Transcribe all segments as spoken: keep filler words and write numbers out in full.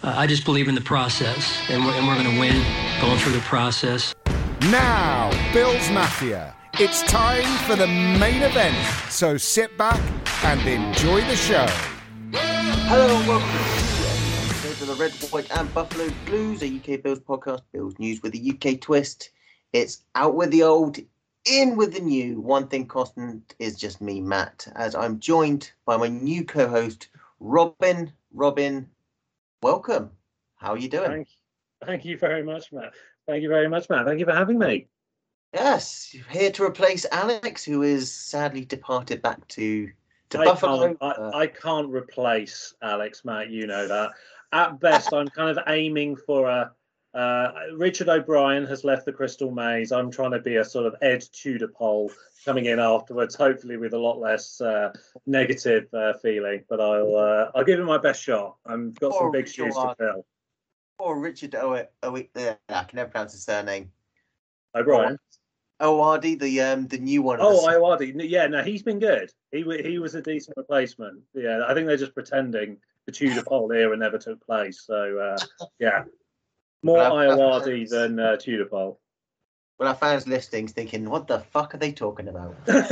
Uh, I just believe in the process, and we're, and we're going to win going through the process. Now, Bills Mafia, it's time for the main event. So sit back and enjoy the show. Hello and welcome to the Red, White and Buffalo Blues, a U K Bills podcast, Bills news with a U K twist. It's out with the old, in with the new. One thing constant is just me, Matt, as I'm joined by my new co-host, Robin. Robin, welcome. How are you doing? Thank you. Thank you very much, Matt. Thank you very much, Matt. Thank you for having me. Yes, here to replace Alex, who is sadly departed back to, to I Buffalo. Can't, I, I can't replace Alex, Matt. You know that. At best, I'm kind of aiming for a... Uh, Richard O'Brien has left the Crystal Maze. I'm trying to be a sort of Ed Tudor pole coming in afterwards, hopefully with a lot less uh, negative uh, feeling. But I'll uh, I'll give it my best shot. I've got Poor some big Richard shoes to fill. Or Richard O. O- uh, I can never pronounce his surname. O'Brien. Owardi, the um the new one. Oh, Owardi. Yeah, no, he's been good. He he was a decent replacement. Yeah, I think they're just pretending the Tudor poll era never took place. So uh, yeah, more Owardi than uh, Tudor poll. Well, I found listings thinking, what the fuck are they talking about?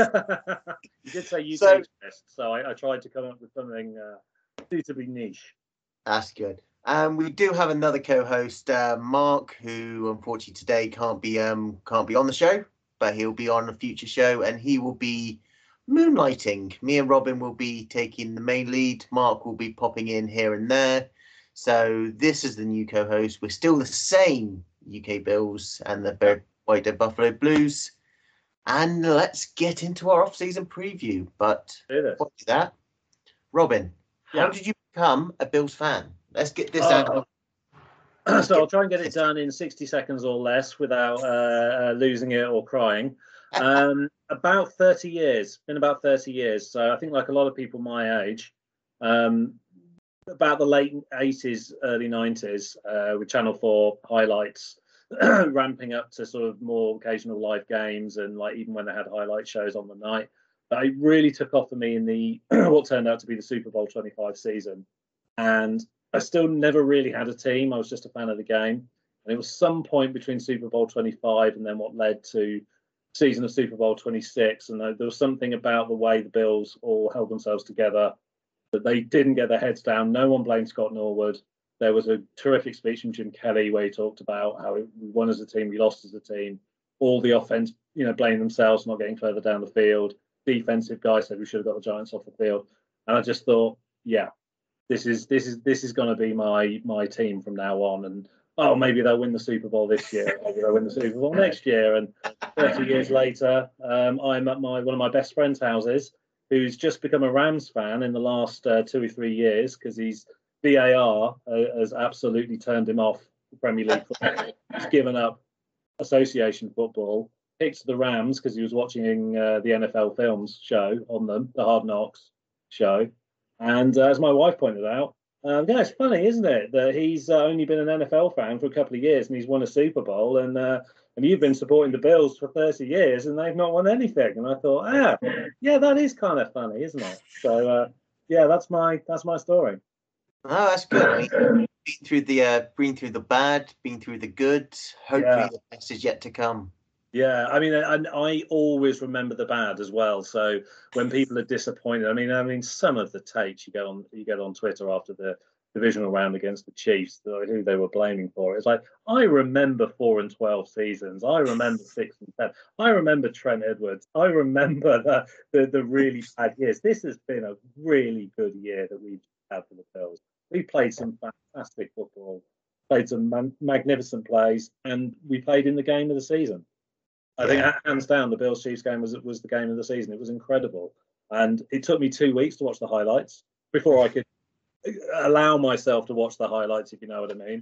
You did say U K so, twist, so I, I tried to come up with something uh, suitably niche. That's good. Um, we do have another co-host, uh, Mark, who unfortunately today can't be um can't be on the show, but he'll be on a future show, and he will be moonlighting. Me and Robin will be taking the main lead. Mark will be popping in here and there. So this is the new co-host. We're still the same U K Bills and the White and Buffalo Blues. And let's get into our off-season preview. But before we do that, Robin, how yeah. did you become a Bills fan? Let's get this uh, out. Let's so get I'll try and get it done in sixty seconds or less without uh, uh, losing it or crying. Um, about thirty years, been about thirty years. So I think like a lot of people my age, um, about the late eighties, early nineties, uh, with Channel four highlights ramping up to sort of more occasional live games, and like even when they had highlight shows on the night. But it really took off for me in the what turned out to be the Super Bowl twenty-five season. And I still never really had a team. I was just a fan of the game. And it was some point between Super Bowl twenty-five and then what led to season of Super Bowl twenty-six. And there was something about the way the Bills all held themselves together, that they didn't get their heads down. No one blamed Scott Norwood. There was a terrific speech from Jim Kelly where he talked about how we won as a team, we lost as a team. All the offense, you know, blamed themselves not getting further down the field. Defensive guy said we should have got the Giants off the field. And I just thought, yeah, this is this is this is going to be my my team from now on. And oh, maybe they'll win the Super Bowl this year. Maybe they'll win the Super Bowl next year. And thirty years later, um, I'm at my one of my best friends' houses, who's just become a Rams fan in the last uh, two or three years because he's V A R uh, has absolutely turned him off the Premier League football. He's given up association football, picked the Rams because he was watching uh, the N F L Films show on them, the Hard Knocks show. And uh, as my wife pointed out, um, yeah, it's funny, isn't it, that he's uh, only been an N F L fan for a couple of years and he's won a Super Bowl, and uh, and you've been supporting the Bills for thirty years and they've not won anything. And I thought, ah, yeah, that is kind of funny, isn't it? So uh, yeah, that's my that's my story. Oh, that's good. I mean, been through the uh, been through the bad, been through the good. Hopefully, Yeah. the best is yet to come. Yeah, I mean, and I always remember the bad as well. So when people are disappointed, I mean, I mean, some of the takes you get on you get on Twitter after the divisional round against the Chiefs, who they were blaming for it. It's like, I remember four and twelve seasons. I remember six and ten. I remember Trent Edwards. I remember the the, the really bad years. This has been a really good year that we've had for the Bills. We played some fantastic football, played some man- magnificent plays, and we played in the game of the season. I think hands down, the Bills Chiefs game was was the game of the season. It was incredible, and it took me two weeks to watch the highlights before I could allow myself to watch the highlights, if you know what I mean.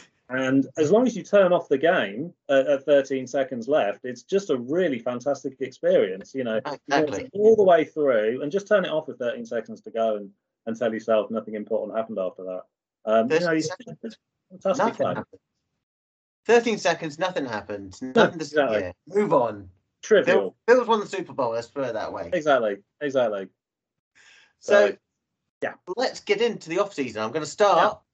And as long as you turn off the game at, at thirteen seconds left, it's just a really fantastic experience. You know, Exactly. you all the way through, and just turn it off with thirteen seconds to go, and, and tell yourself nothing important happened after that. Um, you know, it's fantastic Nothing game. happened. thirteen seconds, nothing happened. Nothing to see Exactly. here. Move on. Trivial. Bill, Bills won the Super Bowl. Let's put it that way. Exactly. Exactly. So, So, yeah. let's get into the off season. I'm going to start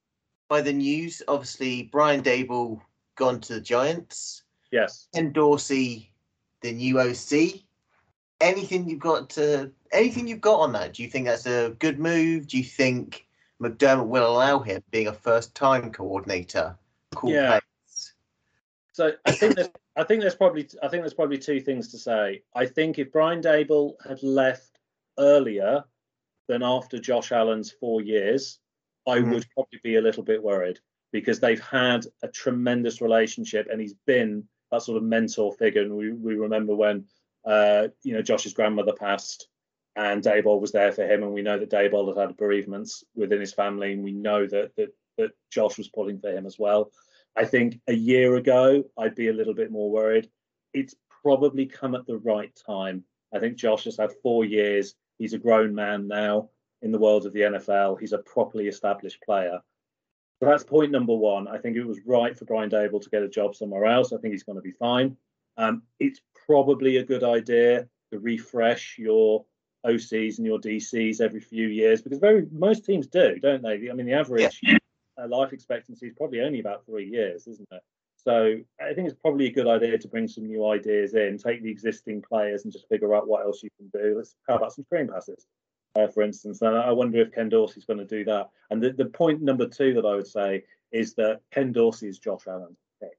by the news. Obviously, Brian Dable gone to the Giants. Yes. Ken Dorsey, the new O C. Anything you've got to anything you've got on that? Do you think that's a good move? Do you think McDermott will allow him, being a first-time coordinator, call Yeah. plays? So I think there's, I think there's probably, I think there's probably two things to say. I think if Brian Dable had left earlier than after Josh Allen's four years, I mm. would probably be a little bit worried, because they've had a tremendous relationship, and he's been that sort of mentor figure. And we we remember when uh, you know Josh's grandmother passed, and Daboll was there for him, and we know that Daboll had had bereavements within his family, and we know that that that Josh was pulling for him as well. I think a year ago, I'd be a little bit more worried. It's probably come at the right time. I think Josh has had four years. He's a grown man now in the world of the N F L. He's a properly established player. So that's point number one. I think it was right for Brian Dable to get a job somewhere else. I think he's going to be fine. Um, it's probably a good idea to refresh your O Cs and your D Cs every few years, because very most teams do, don't they? I mean, the average yeah. uh, life expectancy is probably only about three years, isn't it? So I think it's probably a good idea to bring some new ideas in, take the existing players and just figure out what else you can do. Let's how about some screen passes, uh, for instance. And I wonder if Ken Dorsey's going to do that. And the, the point number two that I would say is that Ken Dorsey is Josh Allen's pick.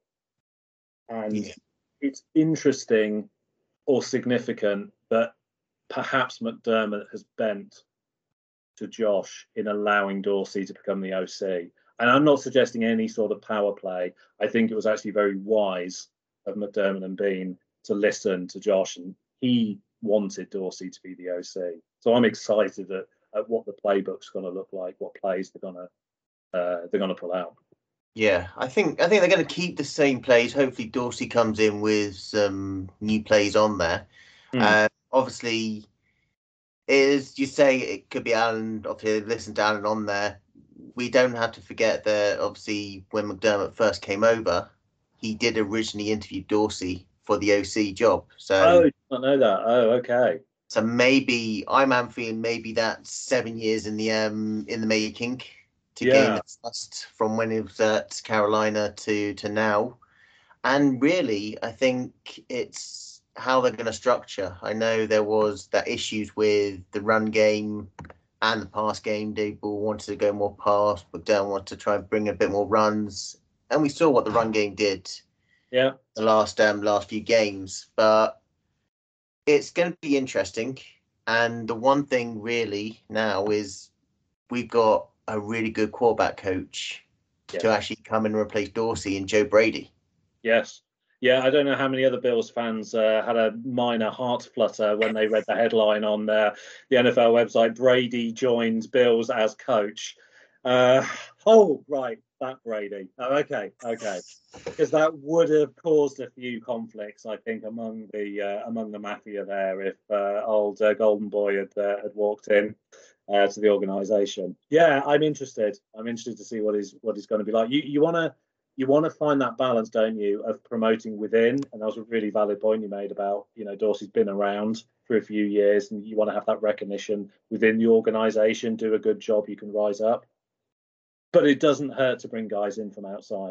And yeah. it's interesting or significant that perhaps McDermott has bent to Josh in allowing Dorsey to become the O C. And I'm not suggesting any sort of power play. I think it was actually very wise of McDermott and Bean to listen to Josh, and he wanted Dorsey to be the O C. So I'm excited at, at what the playbook's going to look like, what plays they're going to uh, they're going to pull out. Yeah, I think I think they're going to keep the same plays. Hopefully, Dorsey comes in with some new plays on there. Mm. Uh, obviously, as you say, it could be Allen. Obviously, listen to Allen on there. We don't have to forget that, obviously, when McDermott first came over, he did originally interview Dorsey for the O C job. So, oh, I did not know that. Oh, okay. So maybe I'm feeling maybe that's seven years in the um in the making to yeah. gain the trust from when he was at Carolina to to now. And really, I think it's how they're going to structure. I know there was that issues with the run game and the pass game. Dable wanted to go more pass, but McDermott wanted to try and bring a bit more runs. And we saw what the run game did yeah. the last um, last few games. But it's going to be interesting. And the one thing really now is we've got a really good quarterback coach yeah. to actually come and replace Dorsey and Joe Brady. Yes. Yeah, I don't know how many other Bills fans uh, had a minor heart flutter when they read the headline on uh, the N F L website, Brady joins Bills as coach. Uh, oh, right, that Brady. Oh, okay, okay. Because that would have caused a few conflicts, I think, among the uh, among the mafia there if uh, old uh, Golden Boy had, uh, had walked in uh, to the organisation. Yeah, I'm interested. I'm interested to see what he's, what he's going to be like. You, you want to... You want to find that balance, don't you, of promoting within? And that was a really valid point you made about, you know, Dorsey's been around for a few years, and you want to have that recognition within the organisation, do a good job, you can rise up. But it doesn't hurt to bring guys in from outside.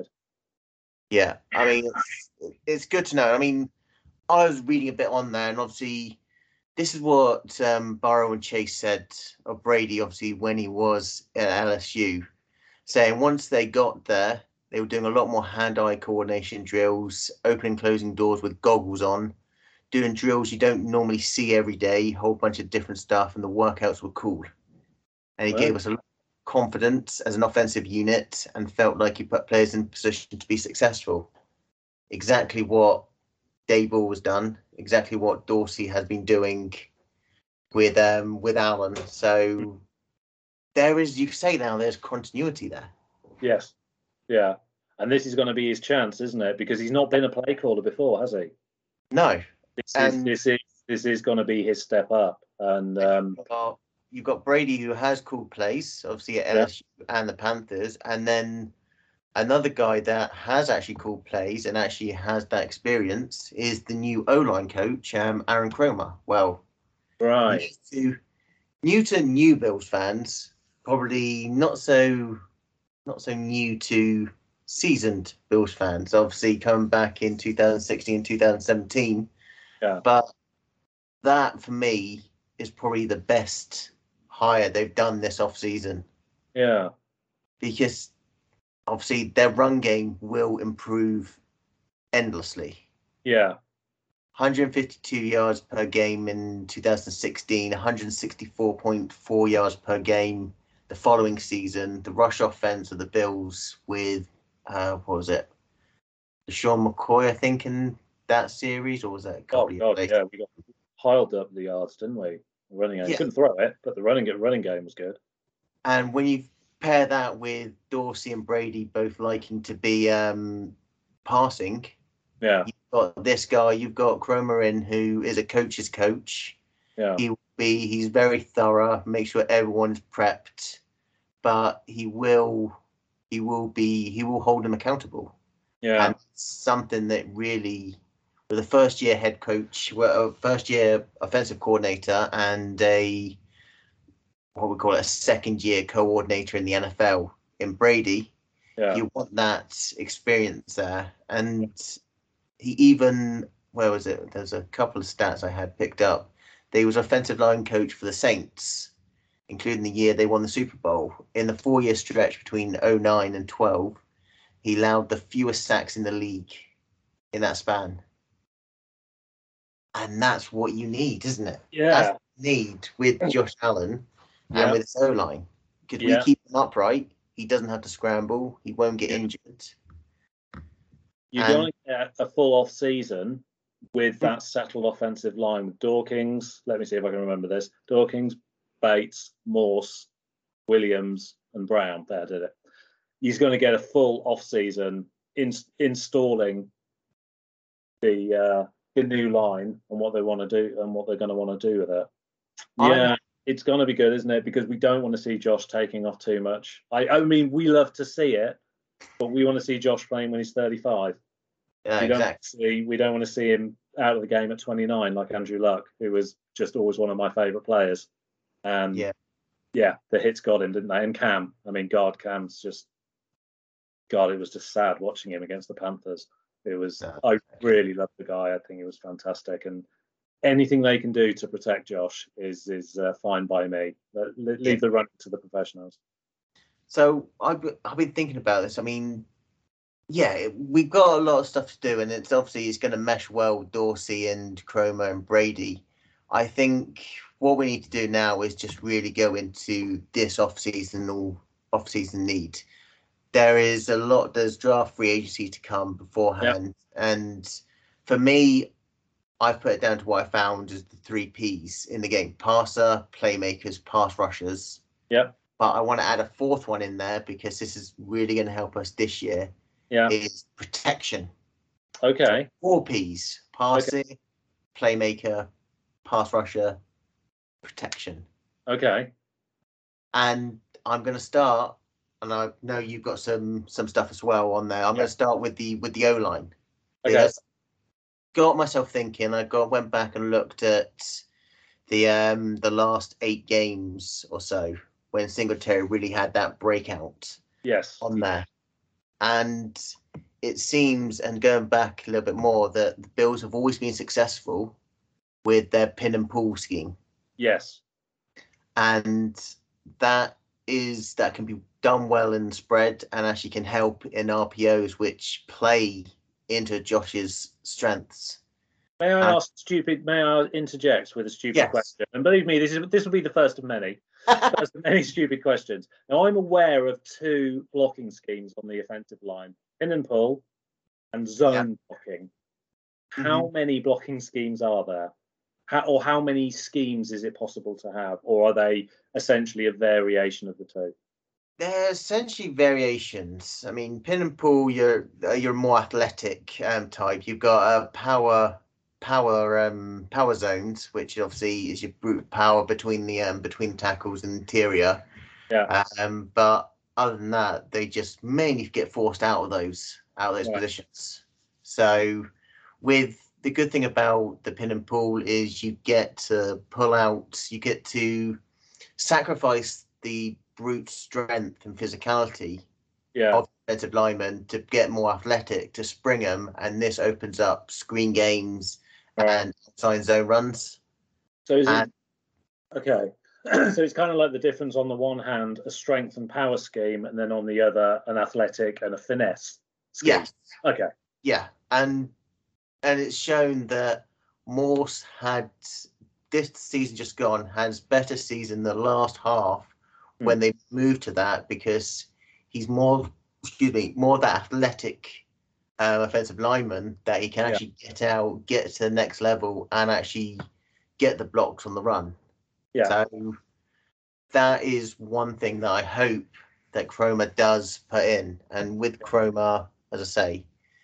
Yeah, I mean, it's, it's good to know. I mean, I was reading a bit on there, and obviously this is what um, Burrow and Chase said of Brady, obviously, when he was at L S U, saying once they got there, they were doing a lot more hand-eye coordination drills, opening and closing doors with goggles on, doing drills you don't normally see every day, a whole bunch of different stuff, and the workouts were cool. And he wow. gave us a lot of confidence as an offensive unit and felt like he put players in position to be successful. Exactly what Dable was done, exactly what Dorsey has been doing with um with Allen. So there is, you say now, there's continuity there. Yes. Yeah, and this is going to be his chance, isn't it? Because he's not been a play caller before, has he? No. This is and this is this is going to be his step up. And um, you've, got, you've got Brady, who has called plays, obviously at L S U yeah. and the Panthers, and then another guy that has actually called plays and actually has that experience is the new O-line coach, um, Aaron Cromer. Well, right. New to, new to new Bills fans, probably not so not so new to seasoned Bills fans. Obviously, coming back in two thousand sixteen, two thousand seventeen. Yeah. But that for me is probably the best hire they've done this off season. Yeah. Because obviously their run game will improve endlessly. Yeah. one hundred fifty-two yards per game in two thousand sixteen, one hundred sixty-four point four yards per game the following season. The rush offense of the Bills with, uh, what was it? Sean McCoy, I think, in that series, or was that a couple Oh, of years God, later? yeah. We got piled up the yards, didn't we? The running game. Yeah. Couldn't throw it, but the running, running game was good. And when you pair that with Dorsey and Brady both liking to be um, passing, Yeah. you've got this guy, you've got Cromer in, who is a coach's coach. Yeah. He will be, he's very thorough, make sure everyone's prepped, but he will, he will be, he will hold them accountable. Yeah. And it's something that really, with a first year head coach, well, a first year offensive coordinator, and a, what we call it, a second year coordinator in the N F L in Brady, Yeah. you want that experience there. And he even, where was it? There's a couple of stats I had picked up. He was offensive line coach for the Saints, including the year they won the Super Bowl. In the four-year stretch between oh nine and twelve, he allowed the fewest sacks in the league in that span. And that's what you need, isn't it? Yeah. That's what you need with Josh Allen and Yeah. with his O-line. Because Yeah. we keep him upright, he doesn't have to scramble, he won't get injured. You're And- going to get a full off season with that settled offensive line with Dawkins. Let me see if I can remember this. Dawkins, Bates, Morse, Williams, and Brown. There, did it. He's going to get a full off season in, installing the uh, the new line and what they want to do and what they're going to want to do with it. Yeah, I'm- it's going to be good, isn't it? Because we don't want to see Josh taking off too much. I, I mean, we love to see it, but we want to see Josh playing when he's thirty-five. Yeah, we don't exactly. see, we don't want to see him out of the game at twenty-nine like Andrew Luck, who was just always one of my favourite players. And Yeah. yeah, the hits got him, didn't they? And Cam, I mean, God, Cam's just, God, it was just sad watching him against the Panthers. It was, No. I really loved the guy. I think he was fantastic. And anything they can do to protect Josh is is uh, fine by me. But leave Yeah. the running to the professionals. So I've, I've been thinking about this. I mean, yeah, we've got a lot of stuff to do, and it's obviously it's going to mesh well with Dorsey and Cromer and Brady. I think what we need to do now is just really go into this off-season off-season need. There is a lot. There's draft free agency to come beforehand, and for me, I've put it down to what I found as the three Ps in the game: passer, playmakers, pass rushers. Yep. But I want to add a fourth one in there because this is really going to help us this year. Yeah. Is protection. Okay. Four Ps: passing, playmaker, pass rusher, protection. Okay. And I'm going to start, and I know you've got some some stuff as well on there. I'm Yeah. going to start with the with the O line. Okay. Got myself thinking. I got went back and looked at the um the last eight games or so when Singletary really had that breakout Yes. on there. And it seems, and going back a little bit more, that the Bills have always been successful with their pin and pull scheme. Yes. And that is, that can be done well in spread and actually can help in R P Os, which play into Josh's strengths. May I Uh, ask stupid? May I interject with a stupid Yes. question? And believe me, this is this will be the first of many. First of many stupid questions. Now, I'm aware of two blocking schemes on the offensive line: pin and pull, and zone blocking. How many blocking schemes are there? How, or how many schemes is it possible to have, or are they essentially a variation of the two? They're essentially variations. I mean, pin and pull, you're uh, you're more athletic um, type. You've got a power power um power zones, which obviously is your brute power between the um between tackles and interior. Yeah. Um, but other than that, they just mainly get forced out of those out of those Yeah. positions. So, with the good thing about the pin and pull is you get to pull out, you get to sacrifice the brute strength and physicality yeah. of defensive linemen to get more athletic to spring them, and this opens up screen games Right. and outside zone runs. So is And- it okay? So it's kind of like the difference on the one hand, a strength and power scheme, and then on the other, an athletic and a finesse scheme. Yes. Okay. Yeah, and and it's shown that Morse had this season just gone has better season the last half Hmm. when they moved to that, because he's more excuse me more that athletic um, offensive lineman that he can Yeah. actually get out, get to the next level, and actually get the blocks on the run. Yeah. So that is one thing that I hope that Chroma does put in. And with Chroma, as I say,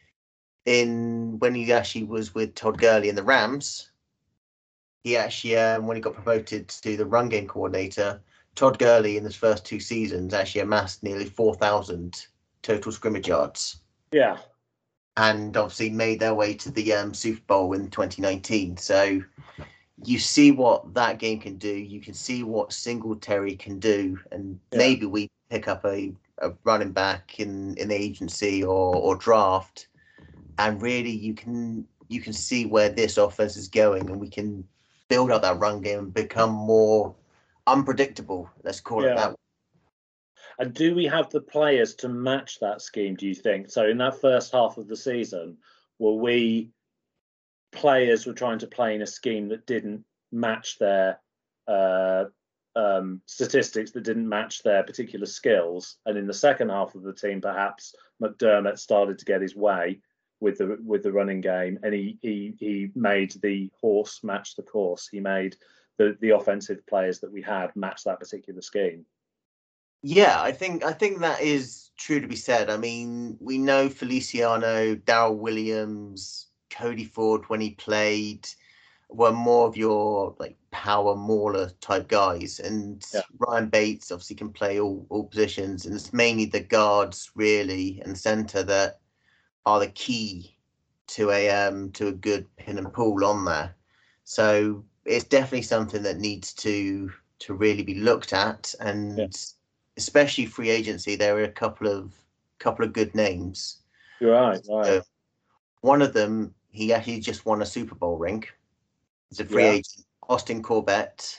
in when he actually was with Todd Gurley in the Rams, he actually, um, when he got promoted to the run game coordinator, Todd Gurley in his first two seasons actually amassed nearly four thousand total scrimmage yards. Yeah. And obviously made their way to the um, Super Bowl in twenty nineteen. So you see what that game can do. You can see what Singletary can do, and Yeah. maybe we pick up a, a running back in, in the agency or, or draft, and really you can you can see where this offense is going, and we can build up that run game and become more unpredictable. Let's call Yeah. it that. And do we have the players to match that scheme, do you think? So in that first half of the season, were we players were trying to play in a scheme that didn't match their uh, um, statistics, that didn't match their particular skills? And in the second half of the team, perhaps McDermott started to get his way with the with the running game, and he he he made the horse match the course. He made the the offensive players that we had match that particular scheme. Yeah, I think I think that is true to be said. I mean, we know Feliciano, Darrell Williams, Cody Ford when he played were more of your like power mauler type guys, and Yeah. Ryan Bates obviously can play all, all positions, and it's mainly the guards really and centre that are the key to a um to a good pin and pull on there. So it's definitely something that needs to to really be looked at, and Yeah. especially free agency, there are a couple of couple of good names. You're right, right. So one of them, he actually just won a Super Bowl ring. He's a free Yeah. agent, Austin Corbett.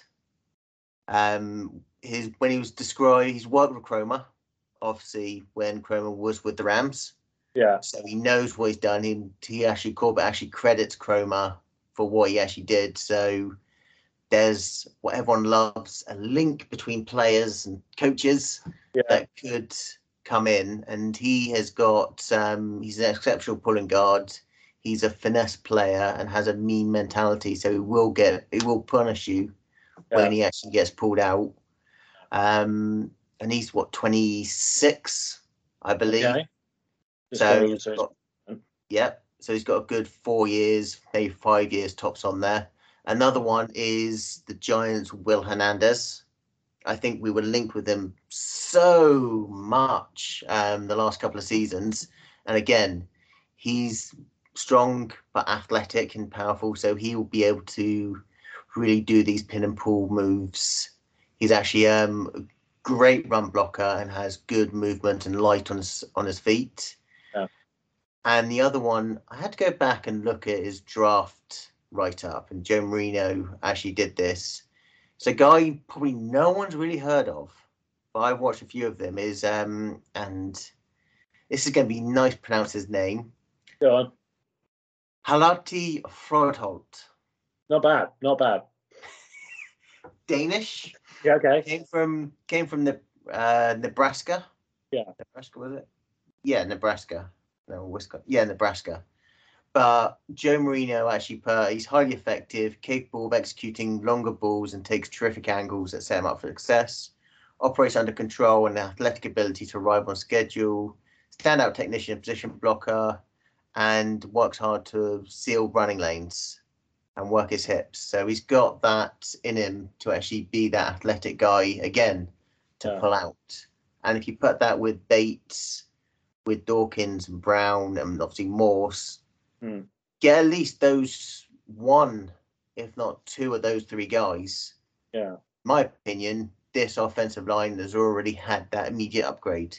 Um, his when he was described, he's worked with Chroma, obviously when Chroma was with the Rams, Yeah, so he knows what he's done. He he actually Corbett actually credits Chroma for what he actually did. So there's what everyone loves, a link between players and coaches yeah, that could come in, and he has got um he's an exceptional pulling guard. He's a finesse player and has a mean mentality, so he will get he will punish you yeah. when he actually gets pulled out. Um and he's what, twenty-six, I believe. Okay. Just So going he's into got, yeah, so he's got a good four years, maybe five years tops on there. Another one is the Giants' Will Hernandez. I think we were linked with him so much um, the last couple of seasons. And again, he's strong but athletic and powerful, so he will be able to really do these pin and pull moves. He's actually um, a great run blocker and has good movement and light on his, on his feet. Yeah. And the other one, I had to go back and look at his draft write-up, and Joe Marino actually did this. It's a guy probably no one's really heard of, but I've watched a few of them. Is um and this is going to be nice to pronounce his name. Go on. Halati Frodholt. Not bad, not bad. Danish. Yeah, okay. Came from came from the uh, Nebraska. Yeah. Nebraska, was it? Yeah, Nebraska. No, Wisconsin. Yeah, Nebraska. But Joe Marino actually put, he's highly effective, capable of executing longer balls, and takes terrific angles that set him up for success. Operates under control and athletic ability to arrive on schedule. Standout technician, position blocker, and works hard to seal running lanes and work his hips. So he's got that in him to actually be that athletic guy again to Yeah. pull out. And if you put that with Bates, with Dawkins and Brown, and obviously Morse, Hmm. get at least those one, if not two of those three guys. Yeah. My opinion, this offensive line has already had that immediate upgrade,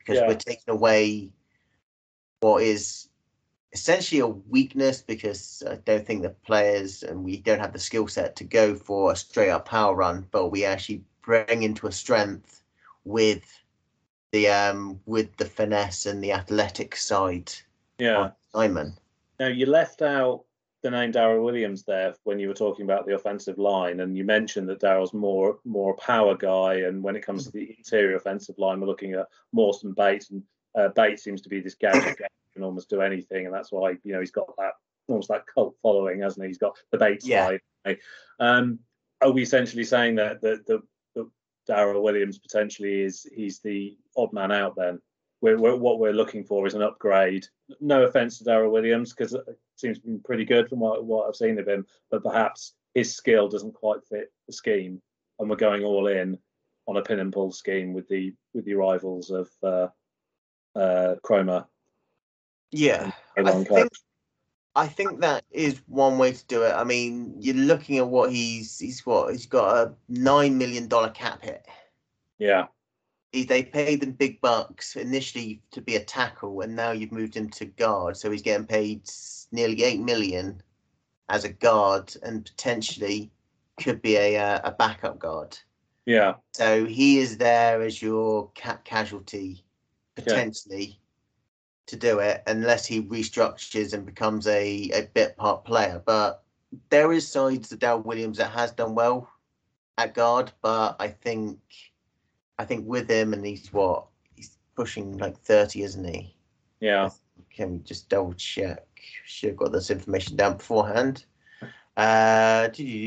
because Yeah. we're taking away what is essentially a weakness, because I don't think the players and we don't have the skill set to go for a straight up power run, but we actually bring into a strength with the um with the finesse and the athletic side. Yeah. of Simon. Now, you left out the name Darryl Williams there when you were talking about the offensive line, and you mentioned that Darryl's more more a power guy, and when it comes to the interior offensive line, we're looking at Mawson Bates, and uh, Bates seems to be this gadget guy who can almost do anything, and that's why, you know, he's got that almost that cult following, hasn't he? He's got the Bates Yeah. slide. Right? Um, are we essentially saying that that the, the Darryl Williams potentially is he's the odd man out then? We're, we're, what we're looking for is an upgrade. No offense to Darryl Williams, because it seems to be pretty good from what, what I've seen of him, but perhaps his skill doesn't quite fit the scheme, and we're going all in on a pin and pull scheme with the with the arrivals of uh, uh, Cromer. Yeah, and I Elon think Coach. I think that is one way to do it. I mean, you're looking at what he's he's what he's got a nine million dollar cap hit. Yeah, He, they paid him big bucks initially to be a tackle, and now you've moved him to guard, so he's getting paid nearly eight million as a guard, and potentially could be a uh, a backup guard. yeah, So he is there as your cap casualty potentially to do it, unless he restructures and becomes a, a bit part player. But there is sides of Darryl Williams that has done well at guard, but I think I think with him, and he's what he's pushing like thirty, isn't he? yeah. Can we just double check? Should have got this information down beforehand. Uh,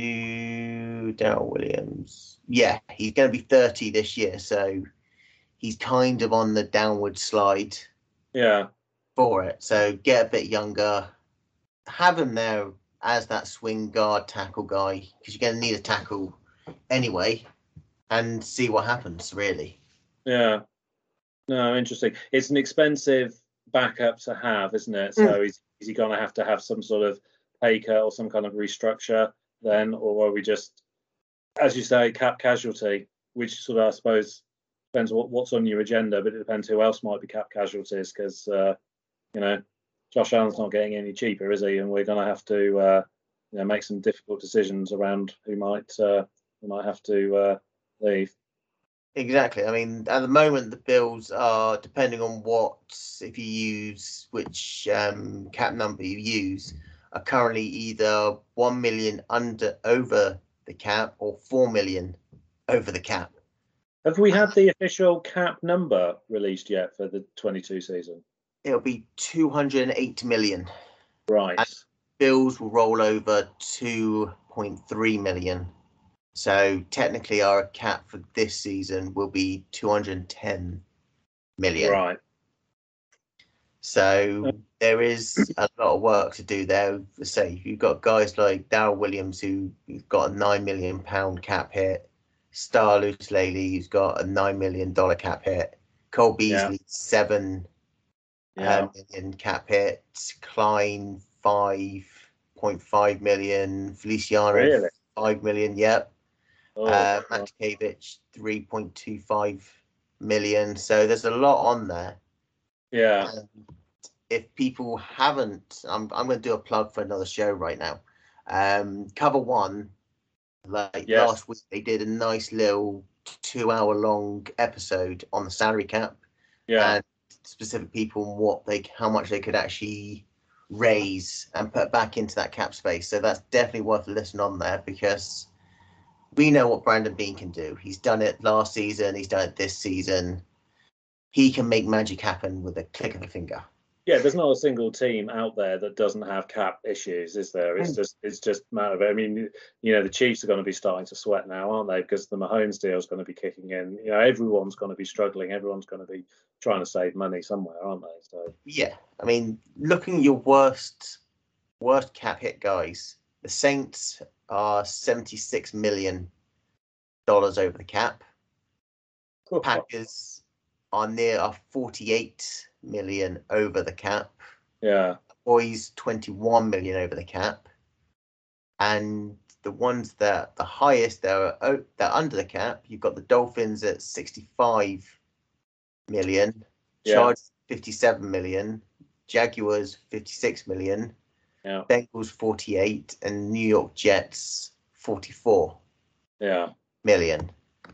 Darryl Williams. Yeah, he's going to be thirty this year, so he's kind of on the downward slide Yeah, for it. So get a bit younger, have him there as that swing guard tackle guy, because you're going to need a tackle anyway, and see what happens, really. yeah. No, interesting. It's an expensive backup to have, isn't it? So is, is he going to have to have some sort of pay cut or some kind of restructure then, or are we just, as you say, cap casualty, which sort of, I suppose, depends what, what's on your agenda, but it depends who else might be cap casualties, because, uh, you know, Josh Allen's not getting any cheaper, is he? And we're going to have to, uh, you know, make some difficult decisions around who might, uh, who might have to uh, leave. Exactly. I mean, at the moment, the Bills are, depending on what, if you use which um, cap number you use, are currently either one million under over the cap or four million over the cap. Have we had the official cap number released yet for the twenty-two season? It'll be two hundred eight million. Right. And Bills will roll over two point three million. So technically our cap for this season will be two hundred ten million. Right. So there is a lot of work to do there. Say you've got guys like Darryl Williams, who's got a nine million pound cap hit, Star Lutulele, who's got a nine million dollar cap hit, Cole Beasley Yeah. seven Yeah. um, million cap hit, Klein five point five million, Feliciano Really? five million. Yep. Oh, uh, right. Matkevich three point two five million. So there's a lot on there. Yeah. Um, if people haven't, I'm I'm going to do a plug for another show right now. Um, Cover One, like Yes. last week, they did a nice little two-hour-long episode on the salary cap Yeah. and specific people and what they, how much they could actually raise and put back into that cap space. So that's definitely worth a listen on there, because we know what Brandon Beane can do. He's done it last season. He's done it this season. He can make magic happen with a click of a finger. Yeah, there's not a single team out there that doesn't have cap issues, is there? It's Mm. just it's just a matter of, I mean, you know, the Chiefs are going to be starting to sweat now, aren't they? Because the Mahomes deal is going to be kicking in. You know, everyone's going to be struggling. Everyone's going to be trying to save money somewhere, aren't they? So Yeah, I mean, looking at your worst, worst cap hit guys, the Saints are seventy-six million dollars over the cap. Packers are near are forty-eight million over the cap. yeah, Boys twenty-one million over the cap, and the ones that the highest that are o- that are under the cap, you've got the Dolphins at sixty-five million, Yeah. Chargers fifty-seven million, Jaguars fifty-six million, Yeah. Bengals forty-eight, and New York Jets forty-four Yeah. million.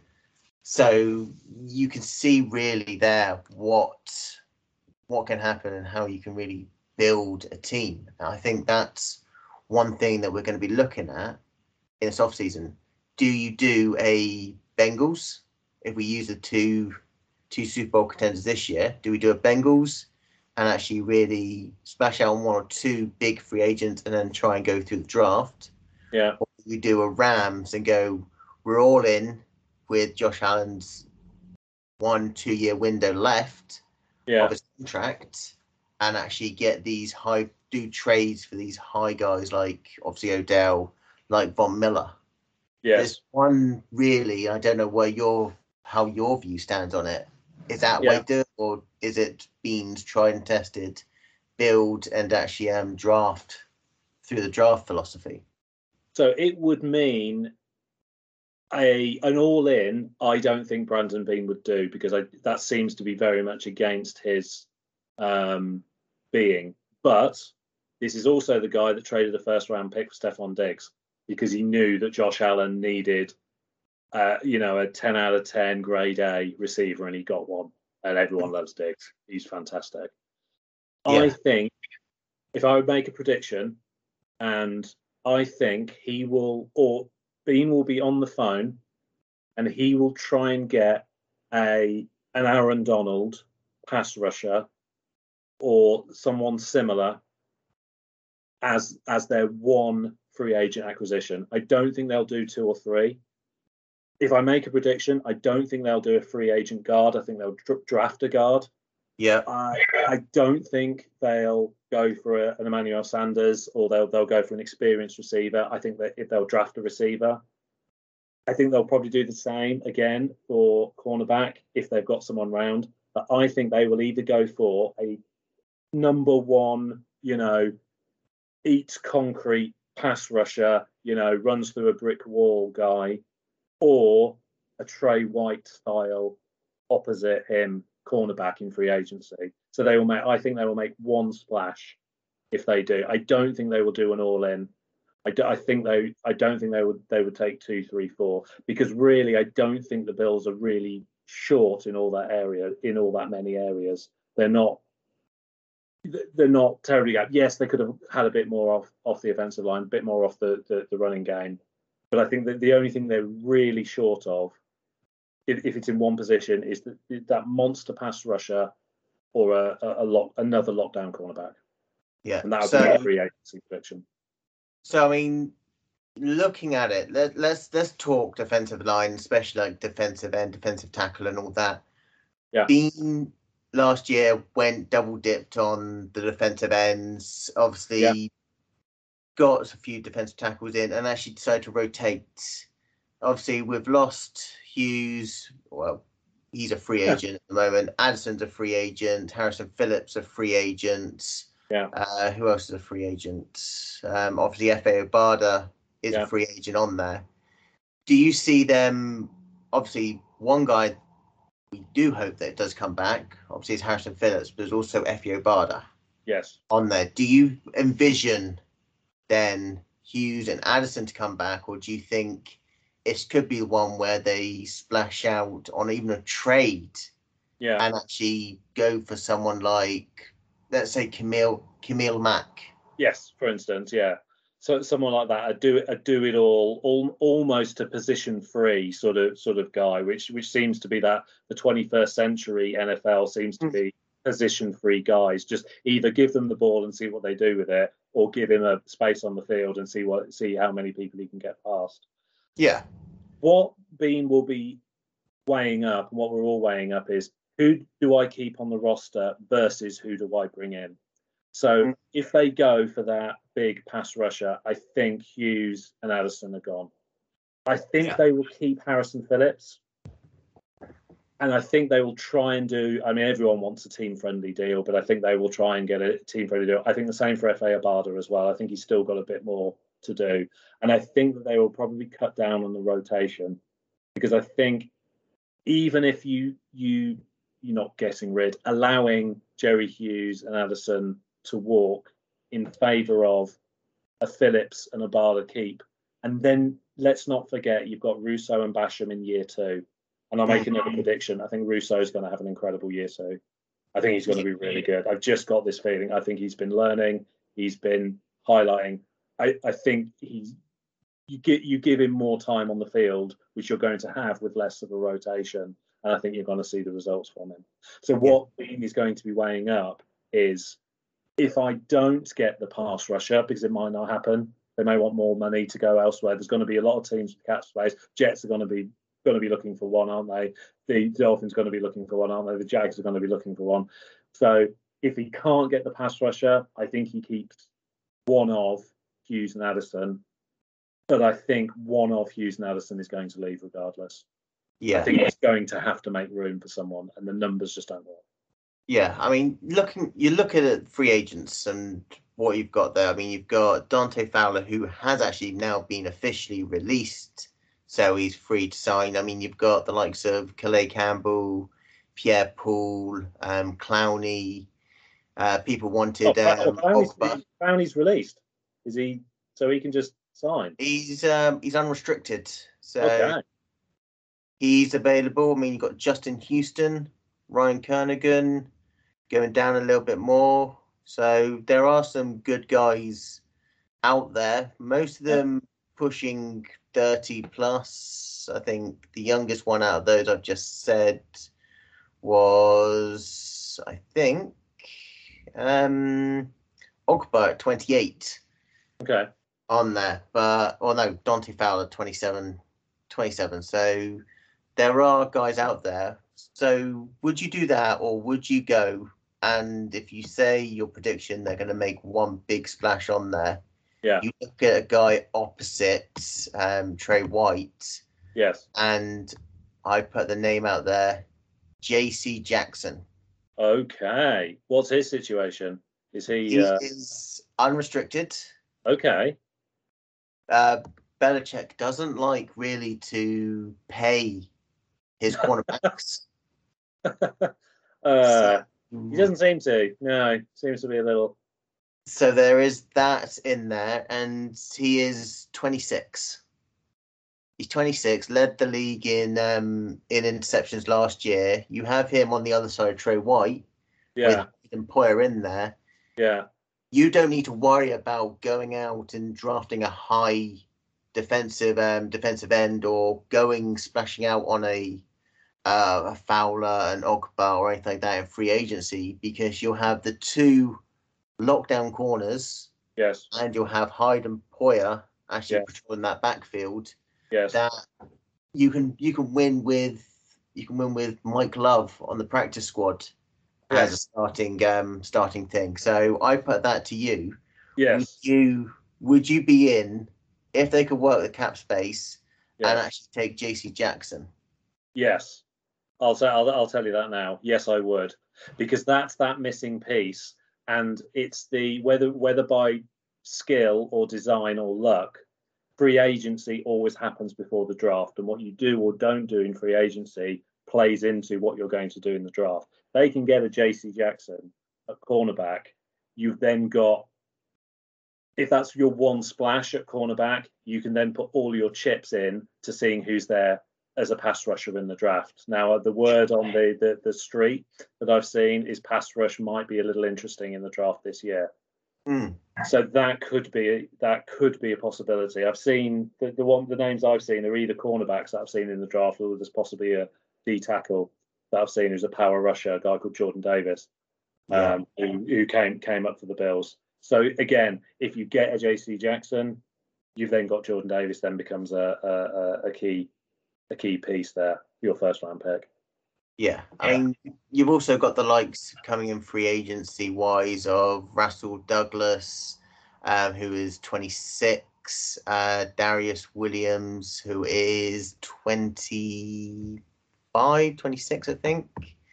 So you can see really there what what can happen and how you can really build a team. And I think that's one thing that we're going to be looking at in this off season. Do you do a Bengals? If we use the two two Super Bowl contenders this year, do we do a Bengals and actually really splash out on one or two big free agents and then try and go through the draft? Yeah. Or do we do a Rams and go, we're all in with Josh Allen's one, two year window left Yeah. of his contract and actually get these high, do trades for these high guys like obviously Odell, like Von Miller? Yes. There's one really, I don't know where your, how your view stands on it. Is that Yeah. way do it, or is it Beans tried and tested, build and actually um draft through the draft philosophy? So it would mean a an all in. I don't think Brandon Bean would do, because I, that seems to be very much against his um, being. But this is also the guy that traded a first round pick for Stephon Diggs because he knew that Josh Allen needed, uh, you know, a ten out of ten grade A receiver, and he got one. And everyone loves Diggs. He's fantastic. Yeah. I think if I would make a prediction, and I think he will, or Bean will be on the phone, and he will try and get a an Aaron Donald pass rusher or someone similar as as their one free agent acquisition. I don't think they'll do two or three. If I make a prediction, I don't think they'll do a free agent guard. I think they'll dr- draft a guard. Yeah. I I don't think they'll go for a, an Emmanuel Sanders, or they'll they'll go for an experienced receiver. I think that if they'll draft a receiver, I think they'll probably do the same again for cornerback if they've got someone round. But I think they will either go for a number one, you know, eats concrete pass rusher, you know, runs through a brick wall guy, or a Trey White style opposite him cornerback in free agency. So they will make, I think they will make one splash if they do. I don't think they will do an all in. I, do, I think they, I don't think they would, they would take two, three, four, because really, I don't think the Bills are really short in all that area, in all that many areas. They're not, they're not terribly gap. Yes, they could have had a bit more off, off the offensive line, a bit more off the, the, the running game. But I think that the only thing they're really short of, if, if it's in one position, is that that monster pass rusher or a, a, a lock, another lockdown cornerback. Yeah. And that would so, be a free agency prediction. So I mean, looking at it, let, let's let's talk defensive line, especially like defensive end, defensive tackle, and all that. Yeah. Bean last year went double dipped on the defensive ends. Obviously, Yeah. got a few defensive tackles in, and actually decided to rotate. Obviously, we've lost Hughes. Well, he's a free Yeah. agent at the moment. Addison's a free agent. Harrison Phillips a free agent. Yeah. Uh, who else is a free agent? Um, obviously, F A Obada is Yeah. a free agent on there. Do you see them? Obviously, one guy we do hope that it does come back. Obviously, it's Harrison Phillips, but there's also F A Obada Yes. on there. Do you envision then Hughes and Addison to come back, or do you think it could be one where they splash out on even a trade Yeah. and actually go for someone like, let's say, Camille Camille Mack? Yes, for instance, yeah. So someone like that, a do it, a do it all, all, almost a position free sort of sort of guy, which which seems to be that the twenty-first century N F L seems to be position free guys. Just either give them the ball and see what they do with it, or give him a space on the field and see what see how many people he can get past. Yeah. What Bean will be weighing up, and what we're all weighing up, is who do I keep on the roster versus who do I bring in? So mm. if they go for that big pass rusher, I think Hughes and Addison are gone. I think yeah. they will keep Harrison Phillips. And I think they will try and do, I mean, everyone wants a team-friendly deal, but I think they will try and get a team-friendly deal. I think the same for F A Obada as well. I think he's still got a bit more to do. And I think that they will probably cut down on the rotation, because I think even if you you you're not getting rid, allowing Jerry Hughes and Addison to walk in favour of a Phillips and a Bala keep. And then let's not forget you've got Russo and Basham in year two. And I'll make another prediction. I think Russo is going to have an incredible year two. I think he's going to be really good. I've just got this feeling. I think he's been learning. He's been highlighting. I, I think he's you get you give him more time on the field, which you're going to have with less of a rotation, and I think you're going to see the results from him. So what Dean is going to be weighing up is if I don't get the pass rusher, because it might not happen, they may want more money to go elsewhere. There's going to be a lot of teams with cap space. Jets are going to be going to be looking for one, aren't they? The Dolphins are going to be looking for one, aren't they? The Jags are going to be looking for one. So if he can't get the pass rusher, I think he keeps one of Hughes and Addison. But I think one of Hughes and Addison is going to leave regardless. Yeah. I think he's going to have to make room for someone, and the numbers just don't work. Yeah, I mean, looking you look at free agents and what you've got there. I mean, you've got Dante Fowler, who has actually now been officially released, so he's free to sign. I mean, you've got the likes of Calais Campbell, Pierre Paul, um, Clowney. Uh, people wanted oh, um, Clowney's, Ogba. Clowney's released. Is he? So he can just sign. He's um, he's unrestricted, so Okay. he's available. I mean, you've got Justin Houston, Ryan Kernigan going down a little bit more. So there are some good guys out there. Most of them pushing thirty plus. I think the youngest one out of those I've just said was, I think, um, Ogba at twenty-eight. Okay. On there. But, or no, Dante Fowler, twenty-seven. twenty-seven. So there are guys out there. So would you do that, or would you go? And if you say your prediction, they're going to make one big splash on there. Yeah. You look at a guy opposite um, Trey White. Yes. And I put the name out there, J C Jackson. Okay. What's his situation? Is he? He uh... is unrestricted. Okay. Uh, Belichick doesn't like really to pay his cornerbacks. uh, so, he doesn't seem to. No, seems to be a little. So there is that in there, and he is twenty-six. He's twenty-six, led the league in um, in interceptions last year. You have him on the other side of Trey White, Yeah. with Empoyer in there. Yeah. You don't need to worry about going out and drafting a high defensive um, defensive end, or going splashing out on a uh, a Fowler and Ogba or anything like that in free agency, because you'll have the two lockdown corners. Yes. And you'll have Hyde and Poyer actually Yeah. patrolling that backfield. Yes. That you can you can win with you can win with Mike Love on the practice squad. Yes. As a starting um, starting thing. So I put that to you. Yes. Would you would you be in if they could work the cap space Yes. and actually take J C Jackson? Yes. I'll say I'll, I'll tell you that now. Yes, I would, because that's that missing piece, and it's the whether whether by skill or design or luck, free agency always happens before the draft, and what you do or don't do in free agency plays into what you're going to do in the draft. They can get a J C Jackson at cornerback. You've then got, if that's your one splash at cornerback, you can then put all your chips in to seeing who's there as a pass rusher in the draft. Now, the word on the, the, the street that I've seen is pass rush might be a little interesting in the draft this year. Mm. So that could be that could be a possibility. I've seen the, the one the names I've seen are either cornerbacks that I've seen in the draft, or there's possibly a D tackle that I've seen who's a power rusher, a guy called Jordan Davis, um, yeah. who, who came came up for the Bills. So again, if you get a J C Jackson, you've then got Jordan Davis. Then becomes a a, a key a key piece there, your first round pick. Yeah, I mean, you've also got the likes coming in free agency wise of Russell Douglas, um, who is twenty-six, uh, Darius Williams, who is twenty-five, twenty-six, I think.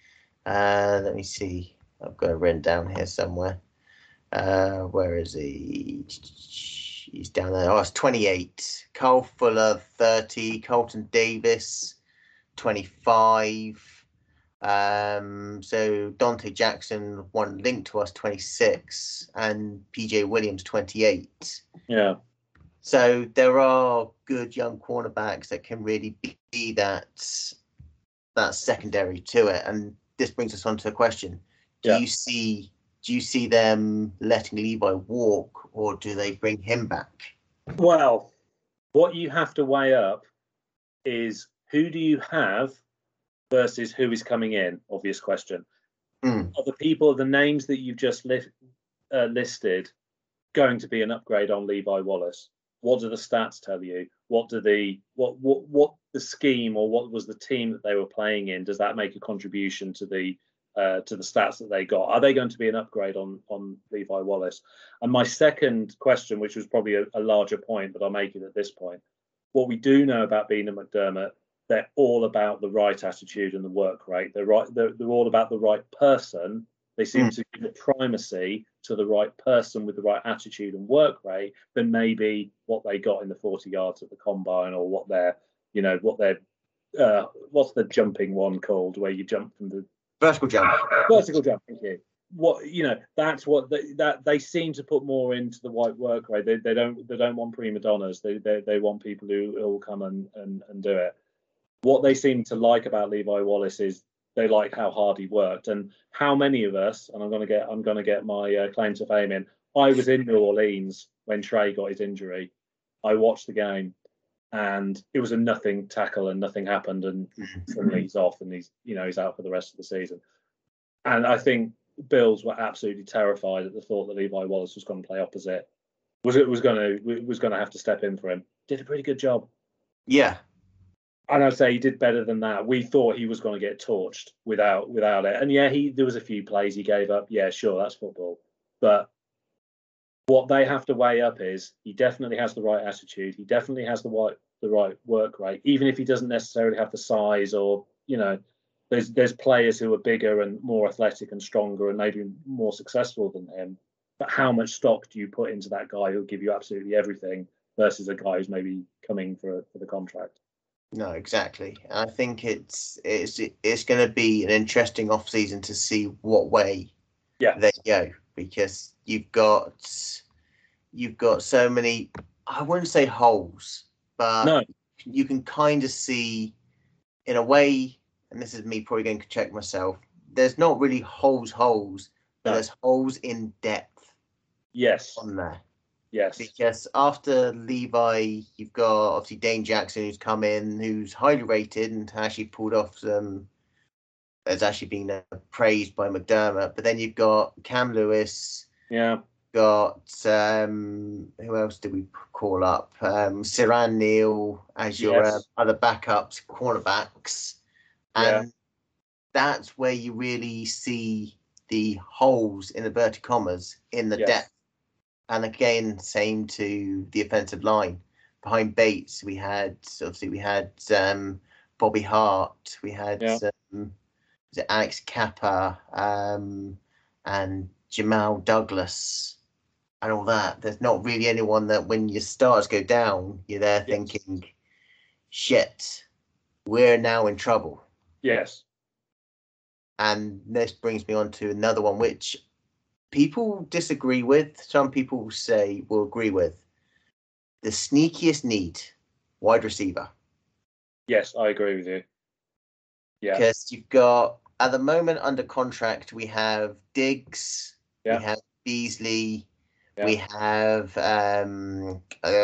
Uh, let me see. I've got it written down here somewhere. Uh, where is he? He's down there. Oh, it's twenty-eight. Carl Fuller, thirty. Colton Davis, twenty-five. Um, so Dante Jackson, one linked to us, twenty-six, and P J Williams, twenty-eight. Yeah. So there are good young cornerbacks that can really be that that secondary to it. And this brings us on to a question: Do Yeah. you see do you see them letting Levi walk, or do they bring him back? Well, what you have to weigh up is who do you have versus who is coming in. Obvious question. Mm. Are the people, the names that you've just li- uh, listed, going to be an upgrade on Levi Wallace? What do the stats tell you? What do the what what what the scheme or what was the team that they were playing in? Does that make a contribution to the uh, to the stats that they got? Are they going to be an upgrade on on Levi Wallace? And my second question, which was probably a, a larger point, but I'll make it at this point. What we do know about Bean and McDermott, they're all about the right attitude and the work rate. They're right. They're, they're all about the right person. They seem mm. to give the primacy to the right person with the right attitude and work rate than maybe what they got in the forty yards at the combine, or what their, you know, what their, uh, what's the jumping one called, where you jump from the vertical jump. Vertical jump. Thank you. What you know, that's what they, that they seem to put more into the white work rate. They they don't they don't want prima donnas. They they they want people who, who will come and, and and do it. What they seem to like about Levi Wallace is they like how hard he worked, and how many of us, and I'm going to get I'm going to get my uh, claim to fame in. I was in New Orleans when Trey got his injury. I watched the game, and it was a nothing tackle, and nothing happened, and suddenly he's off, and he's you know he's out for the rest of the season. And I think Bills were absolutely terrified at the thought that Levi Wallace was going to play opposite. Was it was going to was going to have to step in for him. Did a pretty good job. Yeah. And I'd say he did better than that. We thought he was going to get torched without without it. And yeah, he there was a few plays he gave up. Yeah, sure, that's football. But what they have to weigh up is he definitely has the right attitude. He definitely has the right the right work rate, even if he doesn't necessarily have the size, or you know, there's there's players who are bigger and more athletic and stronger and maybe more successful than him. But how much stock do you put into that guy who'll give you absolutely everything versus a guy who's maybe coming for for the contract? No, exactly. I think it's it's it's going to be an interesting off season to see what way yeah. they go, because you've got you've got so many. I wouldn't say holes, but no. you can kind of see, in a way, and this is me probably going to check myself. There's not really holes, holes, but no. There's holes in depth. Yes. On there. Yes. Because after Levi, you've got obviously Dane Jackson, who's come in, who's highly rated and actually pulled off some, has actually been uh, praised by McDermott. But then you've got Cam Lewis. Yeah. Got, um, who else did we call up? Um, Siran Neal as your yes. uh, other backups, cornerbacks. And yeah. That's where you really see the holes in the inverted commas in the yes. depth. And again, same to the offensive line. Behind Bates, we had obviously we had um, Bobby Hart, we had yeah. um, was it Alex Kappa, um, and Jamal Douglas, and all that. There's not really anyone that when your stars go down, you're there yes. thinking, "Shit, we're now in trouble." Yes. And this brings me on to another one, which people disagree with. Some people say will agree with. The sneakiest need, wide receiver. Yes, I agree with you. Yeah. Because you've got, at the moment under contract, we have Diggs, yeah. we have Beasley, yeah. we have um,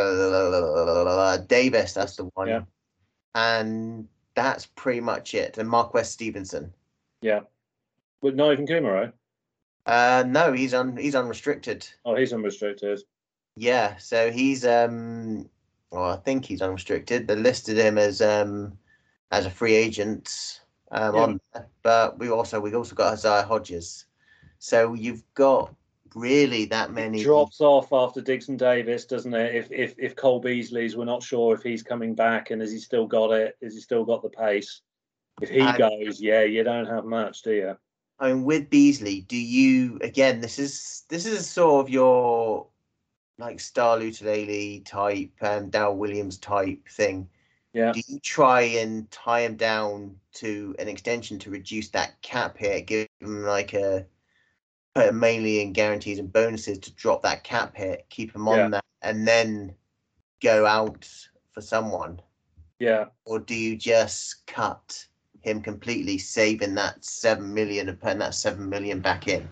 uh, Davis, that's the one. Yeah. And that's pretty much it. And Marquez Stevenson. Yeah. But not even Kumaro. Uh, no, he's un he's unrestricted. Oh, he's unrestricted. Yeah, so he's um, well, I think he's unrestricted. They listed him as um, as a free agent um yeah. on there, but we also we also got Isaiah Hodges. So you've got really that many. It drops off after Diggs and Davis, doesn't it? If if if Cole Beasley's, we're not sure if he's coming back, and has he still got it? Has he still got the pace? If he and, goes, yeah, you don't have much, do you? I mean, with Beasley, do you again? This is this is sort of your like Star Lutulele type and um, Darrell Williams type thing. Yeah. Do you try and tie him down to an extension to reduce that cap hit, give him like a put him mainly in guarantees and bonuses to drop that cap hit, keep him on Yeah. that, and then go out for someone? Yeah. Or do you just cut him completely, saving that seven million and putting that seven million back in?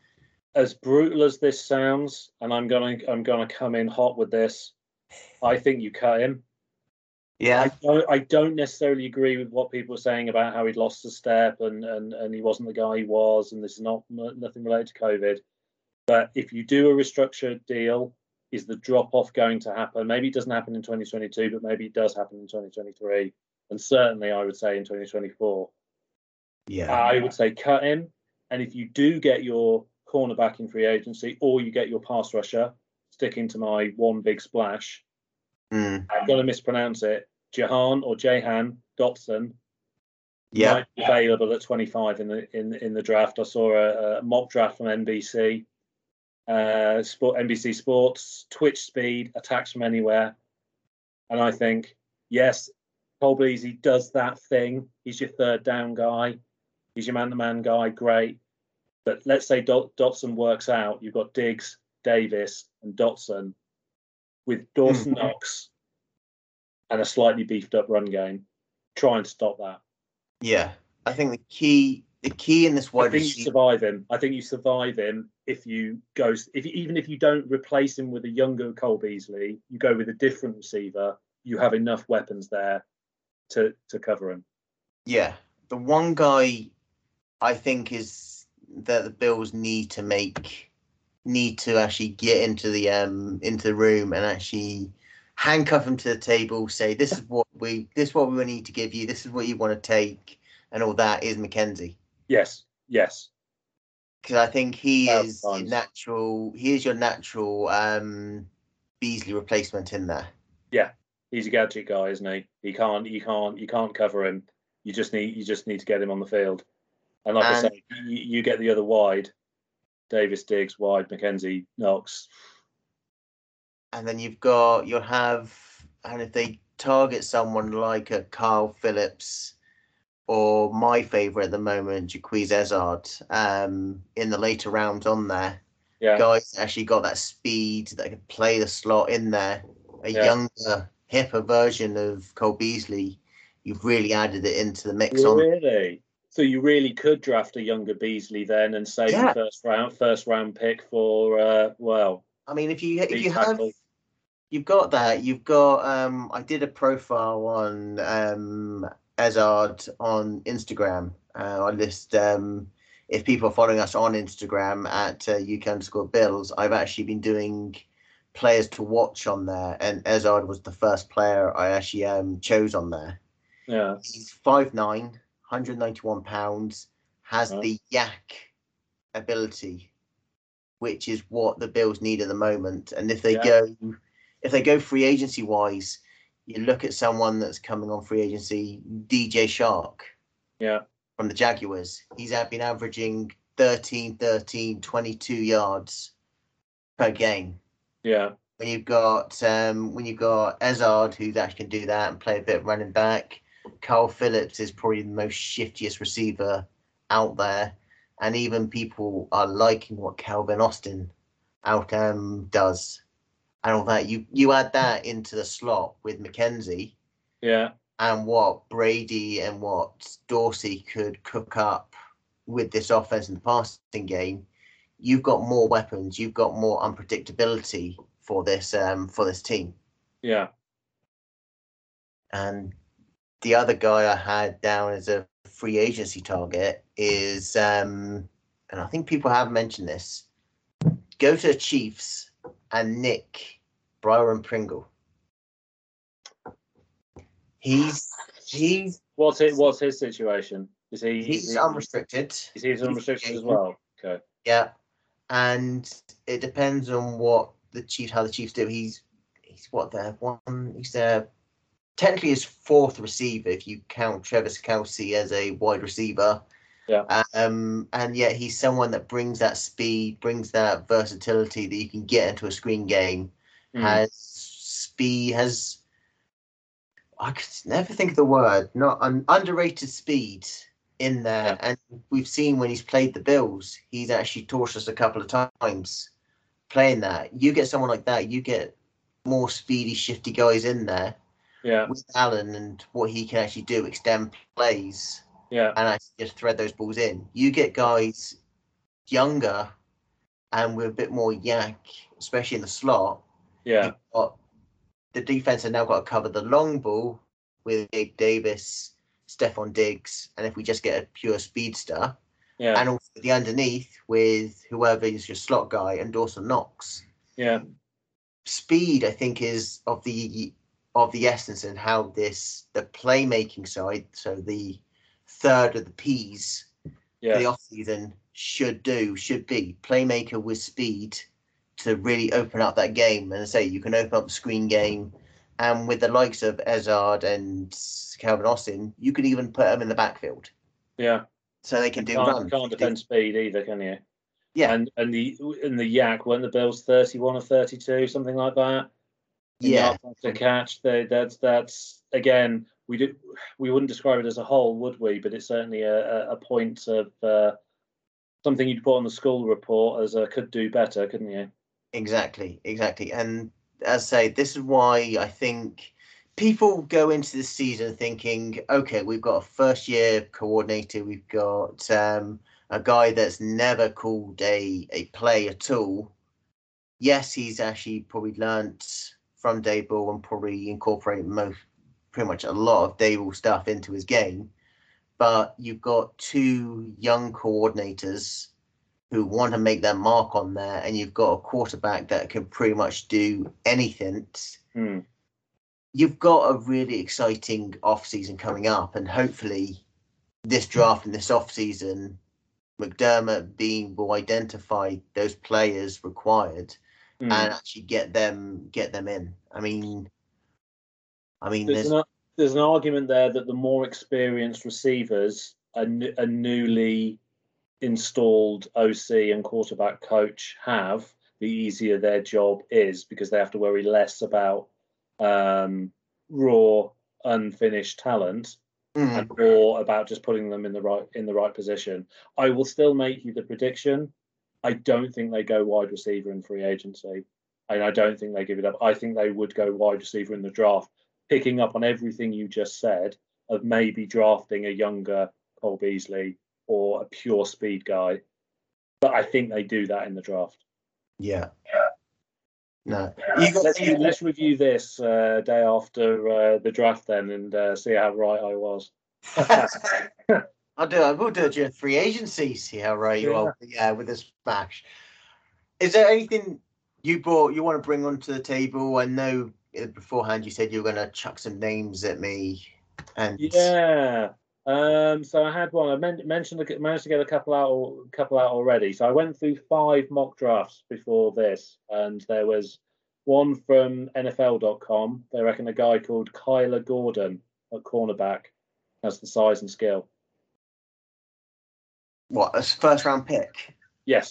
As brutal as this sounds, and I'm gonna I'm gonna come in hot with this, I think you cut him. Yeah. I don't, I don't necessarily agree with what people are saying about how he'd lost a step and, and, and he wasn't the guy he was, and this is not nothing related to COVID. But if you do a restructured deal, is the drop off going to happen? Maybe it doesn't happen in twenty twenty-two, but maybe it does happen in twenty twenty-three, and certainly I would say in twenty twenty-four. Yeah. I would say cut him, and if you do get your cornerback in free agency, or you get your pass rusher, sticking to my one big splash. Mm. I'm going to mispronounce it. Jahan or Jahan Dotson Yeah. might be available at twenty-five in the in in the draft. I saw a, a mock draft from N B C, uh, Sport N B C Sports, Twitch speed, attacks from anywhere, and I think yes, Cole Beasley does that thing. He's your third down guy. He's your man-to-man guy. Great, but let's say Dot, Dotson works out. You've got Diggs, Davis, and Dotson with Dawson Mm. Knox and a slightly beefed up run game. Try and stop that. Yeah. I think the key the key in this I wide think you receiver. survive him. I think you survive him if you go if you, even if you don't replace him with a younger Cole Beasley, you go with a different receiver. You have enough weapons there to to cover him. Yeah. The one guy I think is that the Bills need to make need to actually get into the um into the room and actually handcuff him to the table, say this is what we this is what we need to give you, this is what you want to take, and all that is McKenzie. Yes, yes. Because I think he Thousand is your times. natural he is your natural um Beasley replacement in there. Yeah, he's a gadget guy, isn't he? He can't, you can't, you can't cover him. You just need, you just need to get him on the field. And like And- I say, you, you get the other wide, Davis, Diggs, wide, McKenzie, Knox. And then you've got you'll have and if they target someone like a Carl Phillips or my favourite at the moment, Jaquiz Ezard, um, in the later rounds on there. Yeah, Guys that actually got that speed that can play the slot in there. A Yeah. younger, hipper version of Cole Beasley. You've really added it into the mix on. really. So you really could draft a younger Beasley then and save Yeah. the first round, first round pick for uh, well, I mean, if you if Big you have, tackle. you've got that. You've got. Um, I did a profile on um Ezard on Instagram. Uh, I list um if people are following us on Instagram at uh, U K underscore Bills. I've actually been doing players to watch on there, and Ezard was the first player I actually um chose on there. yeah, He's five nine, one hundred ninety-one pounds, has Right. the yak ability, which is what the Bills need at the moment. And if they Yeah. go, if they go free agency wise, you look at someone that's coming on free agency, D J Shark yeah, from the Jaguars. He's been averaging thirteen, thirteen, twenty-two yards per game. yeah, When you've got um, when you've got Ezard, who actually can do that and play a bit of running back. Carl Phillips is probably the most shiftiest receiver out there, and even people are liking what Calvin Austin out um, does, and all that. You you add that into the slot with McKenzie yeah, and what Brady and what Dorsey could cook up with this offense in the passing game. You've got more weapons. You've got more unpredictability for this um, for this team. yeah. And the other guy I had down as a free agency target is, um, and I think people have mentioned this, go to the Chiefs and nick Byron Pringle. He's he's What's it? What's his situation? Is he? he's is he, unrestricted. Is he unrestricted as well? Okay. Yeah, and it depends on what the Chiefs, how the Chiefs do. He's he's what their one. He's their technically his fourth receiver if you count Travis Kelce as a wide receiver. Yeah. Um, and yet he's someone that brings that speed, brings that versatility that you can get into a screen game. Mm. Has speed, has I could never think of the word. Not an underrated speed in there, Yeah. and we've seen when he's played the Bills, he's actually torched us a couple of times playing that. You get someone like that, you get more speedy, shifty guys in there. Yeah. With Allen and what he can actually do, extend plays, Yeah. and actually just thread those balls in. You get guys younger and with a bit more yak, especially in the slot. Yeah. You've got, the defense have now got to cover the long ball with Gabe Davis, Stephon Diggs, and if we just get a pure speedster, Yeah. and also the underneath with whoever is your slot guy and Dawson Knox. Yeah. Speed, I think, is of the of the essence and how this the playmaking side, so the third of the P's Yeah. for the off season should do should be playmaker with speed to really open up that game. And I say you can open up the screen game, and with the likes of Ezard and Calvin Austin, you could even put them in the backfield. Yeah. So they can do can't, runs. Can't defend speed either, can you? Yeah. And and the in the yak, weren't the Bills thirty-one or thirty-two, something like that? In Yeah. to catch, they, that's that's again. We did. We wouldn't describe it as a whole, would we? But it's certainly a, a point of uh, something you'd put on the school report as a could do better, couldn't you? Exactly, exactly. And as I say, this is why I think people go into this season thinking, okay, we've got a first year coordinator, we've got um, a guy that's never called a, a play at all. Yes, he's actually probably learnt from Daboll and probably incorporated most, pretty much a lot of Daboll stuff into his game. But you've got two young coordinators who want to make their mark on there, and you've got a quarterback that can pretty much do anything. Hmm. You've got a really exciting offseason coming up, and hopefully this draft and this offseason, McDermott being will identify those players required Hmm. and actually get them get them in. I mean, I mean, There's there's an, there's an argument there that the more experienced receivers a, n- a newly installed O C and quarterback coach have, the easier their job is because they have to worry less about um, raw, unfinished talent mm, and more about just putting them in the right in the right position. I will still make you the prediction. I don't think they go wide receiver in free agency, and I don't think they give it up. I think they would go wide receiver in the draft, picking up on everything you just said of maybe drafting a younger Cole Beasley or a pure speed guy. But I think they do that in the draft. yeah. No, you got, Let's, you, let's review this uh, day after uh, the draft then and uh, see how right I was. I'll do. I will do it during free agency. See how right you Yeah. are. Yeah, with this smash. Is there anything you brought you want to bring onto the table? I know beforehand you said you were going to chuck some names at me, and Yeah. Um, so I had one. I men- mentioned managed to get a couple out, a couple out already. So I went through five mock drafts before this, and there was one from N F L dot com. They reckon a guy called Kyler Gordon at cornerback has the size and skill. what a first round pick. Yes.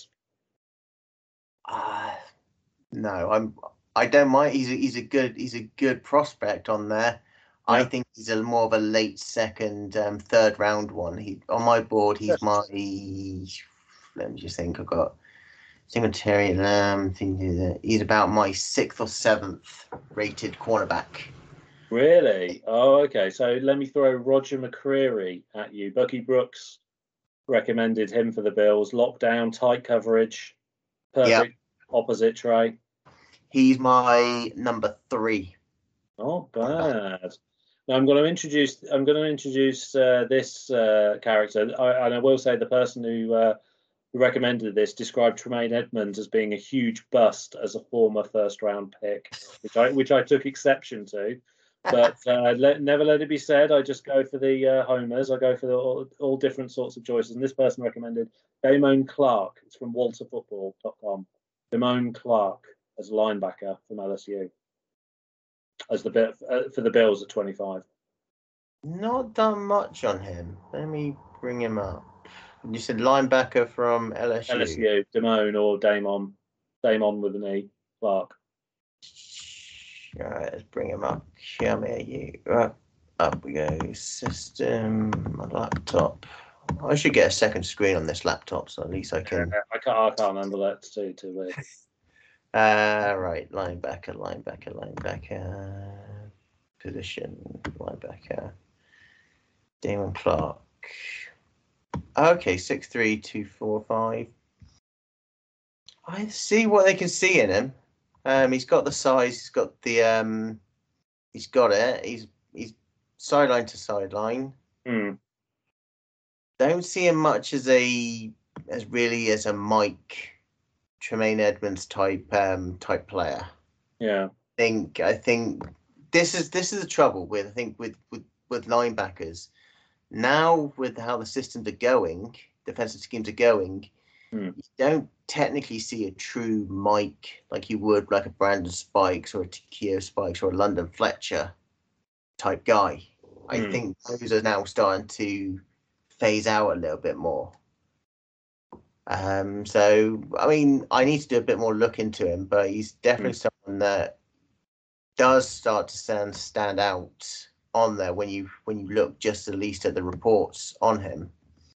Uh, no, I'm. I don't mind. He's a, he's a good he's a good prospect on there. I Yeah. think he's a more of a late second, um, third round one. He on my board. He's Yes. my. Let me just think. I've got Singletary. Um, he's about my sixth or seventh rated cornerback. Really? Oh, okay. So let me throw Roger McCreary at you. Bucky Brooks recommended him for the Bills. Lockdown, tight coverage, perfect opposite Trey. He's my number three. Not bad. Now I'm going to introduce. I'm going to introduce uh, this uh, character, I, and I will say the person who, uh, who recommended this described Tremaine Edmonds as being a huge bust as a former first-round pick, which I which I took exception to. But uh, let, never let it be said. I just go for the uh, homers. I go for the, all, all different sorts of choices. And this person recommended Damone Clark. It's from walter football dot com. Damone Clark as linebacker from L S U. As the bit uh, for the Bills at twenty-five. Not done much on him. Let me bring him up. You said linebacker from L S U. L S U, Damone or Damon, Damon with an E, Clark. All right, let's bring him up. Show me you. Up, up we go. System, my laptop. I should get a second screen on this laptop, so at least I can. Yeah, I can't. I can't remember that too. Too weird. Uh, right, linebacker, linebacker, linebacker. Position, linebacker. Damon Clark. Okay, six three two four five. I see what they can see in him. Um, he's got the size. He's got the um, he's got it. He's he's sideline to sideline. Hmm. Don't see him much as a as really as a Mike Tremaine Edmonds type um type player. Yeah. I think I think this is this is the trouble with I think with with with linebackers now with how the systems are going, defensive schemes are going. Hmm. You don't technically see a true Mike like you would like a Brandon Spikes or a Takeo Spikes or a London Fletcher type guy. I Hmm. think those are now starting to phase out a little bit more. Um, so I mean, I need to do a bit more look into him, but he's definitely Mm. someone that does start to stand stand out on there when you when you look just at least at the reports on him.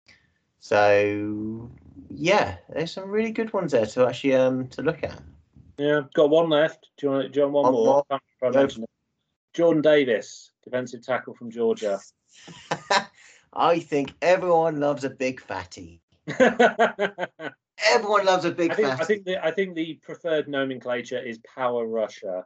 So yeah, there's some really good ones there to actually um to look at. Yeah. Got one left. Do you want? Do you want one One more? more. Can't remember if I Go mentioned it. Jordan Davis, defensive tackle from Georgia. I think everyone loves a big fatty. I Everyone loves a big think. fatty. I think the. I think the preferred nomenclature is power rusher.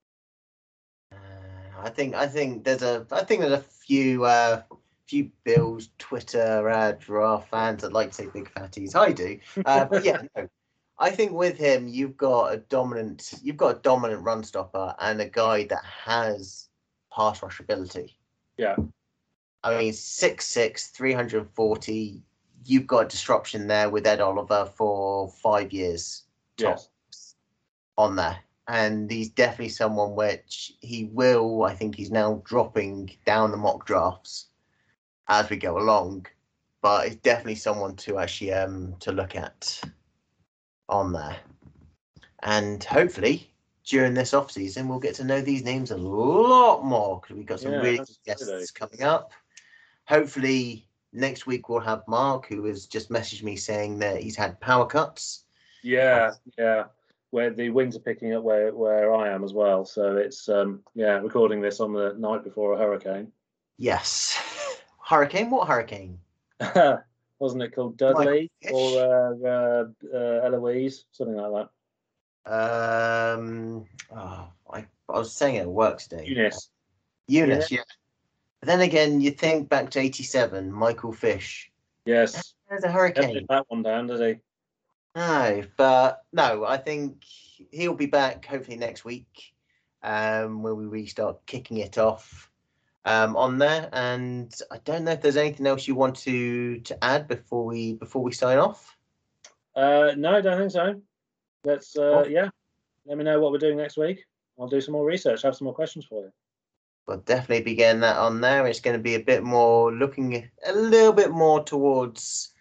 Uh, I think I think there's a I think there's a few uh, few Bills Twitter uh, draft fans that like to say big fatties. I do, uh, but yeah, no. I think with him you've got a dominant you've got a dominant run stopper and a guy that has pass rush ability. Yeah. I mean, six six, three hundred forty. You've got disruption there with Ed Oliver for five years tops Yes. on there. And he's definitely someone which he will, I think he's now dropping down the mock drafts as we go along. But it's definitely someone to actually um to look at on there. And hopefully during this off season we'll get to know these names a lot more because we've got some Yeah, really good absolutely. guests coming up. Hopefully next week we'll have Mark, who has just messaged me saying that he's had power cuts. Yeah. Yeah. Where the winds are picking up where where I am as well. So it's um yeah recording this on the night before a hurricane. Yes. Hurricane? What hurricane? Wasn't it called Dudley Michael or uh, uh, uh, Eloise, something like that? Um, oh, I, I was saying it at work today. Eunice. Eunice, yeah. But then again, you think back to eighty-seven, Michael Fish. Yes. There's a Never hurricane. did that one down, does he? No, but no, I think he'll be back hopefully next week um, when we really start kicking it off um, on there. And I don't know if there's anything else you want to to add before we before we sign off. Uh, no, I don't think so. Let's uh, Oh. yeah. Let me know what we're doing next week. I'll do some more research. Have some more questions for you. We'll definitely be getting that on there. It's going to be a bit more looking a little bit more towards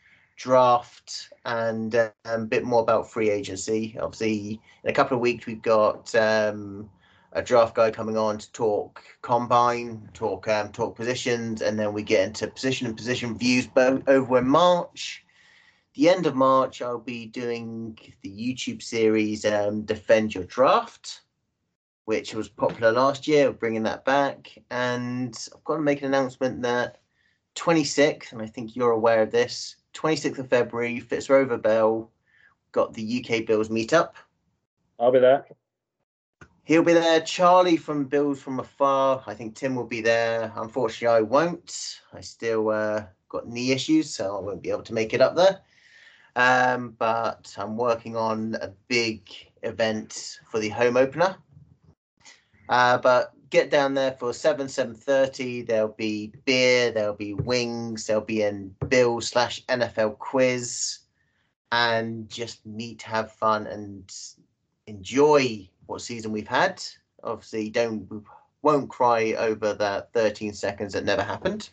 draft and um, a bit more about free agency. Obviously, in a couple of weeks, we've got um, a draft guy coming on to talk combine, talk um, talk positions, and then we get into position and position views both over in March. The end of March, I'll be doing the YouTube series um, Defend Your Draft, which was popular last year, bringing that back. And I've got to make an announcement that twenty-sixth, and I think you're aware of this, twenty-sixth of February, Fitzrover Bell, got the U K Bills meetup. I'll be there. He'll be there. Charlie from Bills from Afar. I think Tim will be there. Unfortunately, I won't. I still uh, got knee issues, so I won't be able to make it up there. Um, but I'm working on a big event for the home opener. Uh, but get down there for seven, seven thirty. There'll be beer, there'll be wings, there'll be a Bill slash N F L quiz, and just meet, have fun, and enjoy what season we've had. Obviously, don't won't cry over that thirteen seconds that never happened.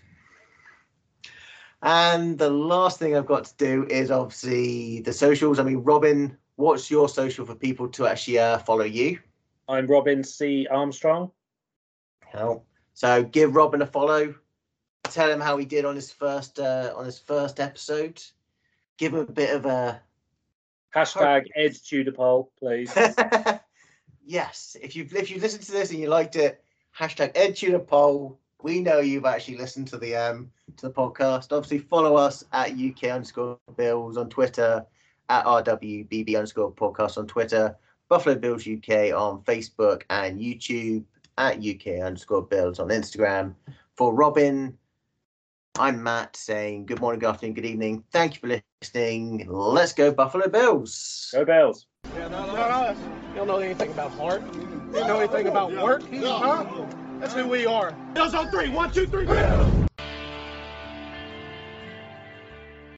And the last thing I've got to do is obviously the socials. I mean, Robin, what's your social for people to actually uh, follow you? I'm Robin C. Armstrong. Hell. So give Robin a follow. Tell him how he did on his first uh, on his first episode. Give him a bit of a hashtag Ed Tudor poll, please. Yes, if you've if you listened to this and you liked it, hashtag Ed Tudor poll. We know you've actually listened to the um to the podcast. Obviously, follow us at U K underscore Bills on Twitter, at R W B B underscore podcast on Twitter, Buffalo Bills U K on Facebook and YouTube, at U K underscore Bills on Instagram. For Robin, I'm Matt saying good morning, good afternoon, good evening. Thank you for listening. Let's go Buffalo Bills. Go Bills. Yeah, no, no, no. You don't know anything about heart. You don't know anything about work. Huh? That's who we are. Bills on three. One, two, three.